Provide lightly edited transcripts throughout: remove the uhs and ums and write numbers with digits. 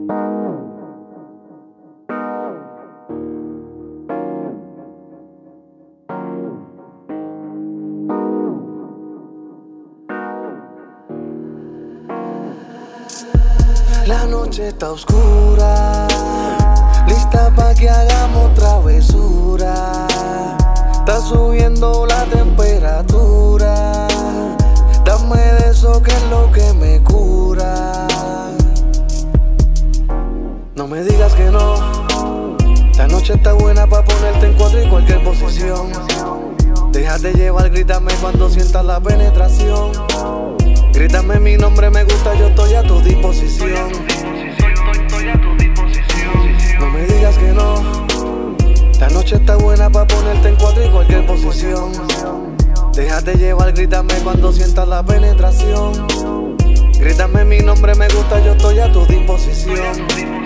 La noche está oscura, lista pa' que hagamos travesura. Está subiendo la temperatura, dame de eso que es lo que me cura. No me digas que no, la noche está buena pa' ponerte en cuatro y cualquier posición. Déjate llevar, grítame cuando sientas la penetración. Grítame mi nombre, me gusta, yo estoy a tu disposición. No me digas que no, la noche está buena pa' ponerte en cuatro y cualquier posición. Déjate llevar, grítame cuando sientas la penetración. Grítame mi nombre, me gusta, yo estoy a tu disposición.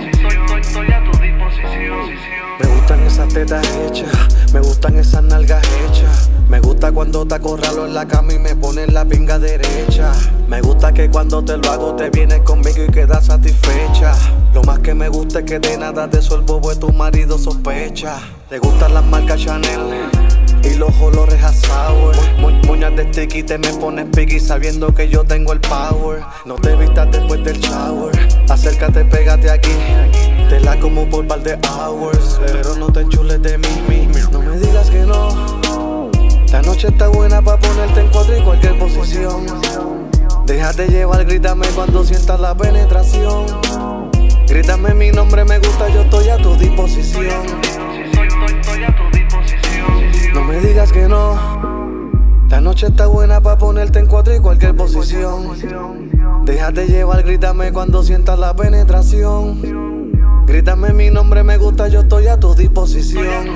Me gustan esas tetas hechas, me gustan esas nalgas hechas. Me gusta cuando te acorralo en la cama y me pones la pinga derecha. Me gusta que cuando te lo hago te vienes conmigo y quedas satisfecha. Lo más que me gusta es que de nada te el bobo de tu marido sospecha. Te gustan las marcas Chanel y los olores a sour. Moñas de sticky, te me pones piqui sabiendo que yo tengo el power. No te vistas después del shower, acércate, pégate aquí. Te la como por par de hours, pero no te enchules de mí. No me digas que no, la noche está buena pa' ponerte en cuatro y cualquier posición. Déjate llevar, grítame cuando sientas la penetración. Grítame mi nombre, me gusta, yo estoy a tu disposición. No me digas que no, la noche está buena pa' ponerte en cuatro y cualquier posición. Déjate llevar, grítame cuando sientas la penetración. Grítame mi nombre, me gusta, yo estoy a tu disposición.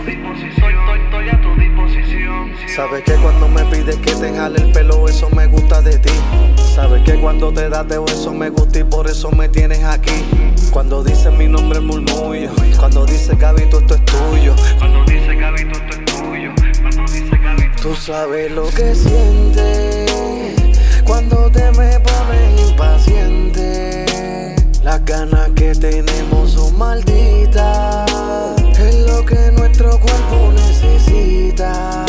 Sabes que cuando me pides que te jale el pelo, eso me gusta de ti. Sabes que cuando te das de eso me gusta y por eso me tienes aquí. Cuando dices mi nombre murmullo, cuando dices Gabito esto es tuyo. Cuando dice Gabito esto es tuyo. Cuando dice Gabito. Tú sabes lo que sientes cuando te me pones impaciente. Las ganas que tenemos son malditas, es lo que nuestro cuerpo necesita.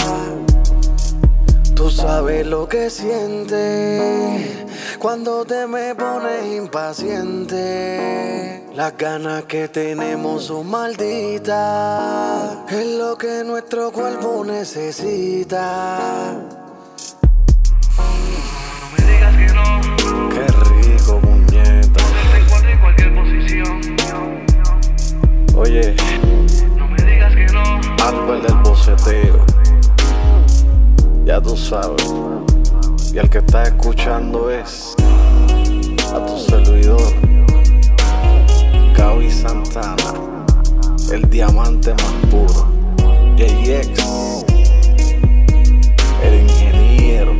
Tú sabes lo que sientes cuando te me pones impaciente. Las ganas que tenemos son malditas, es lo que nuestro cuerpo necesita. No me digas que no. Qué rico, muñeca. Ponerte en cuatro y cualquier posición. Oye, No me digas que no. Albert del boceteo, ya tú sabes. Y el que está escuchando es a tu servidor, Gaby Santana, el diamante más puro, JX, el ingeniero.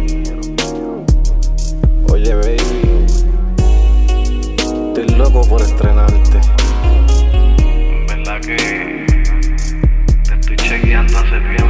Oye, baby, estoy loco por estrenarte. En verdad que te estoy chequeando hace tiempo.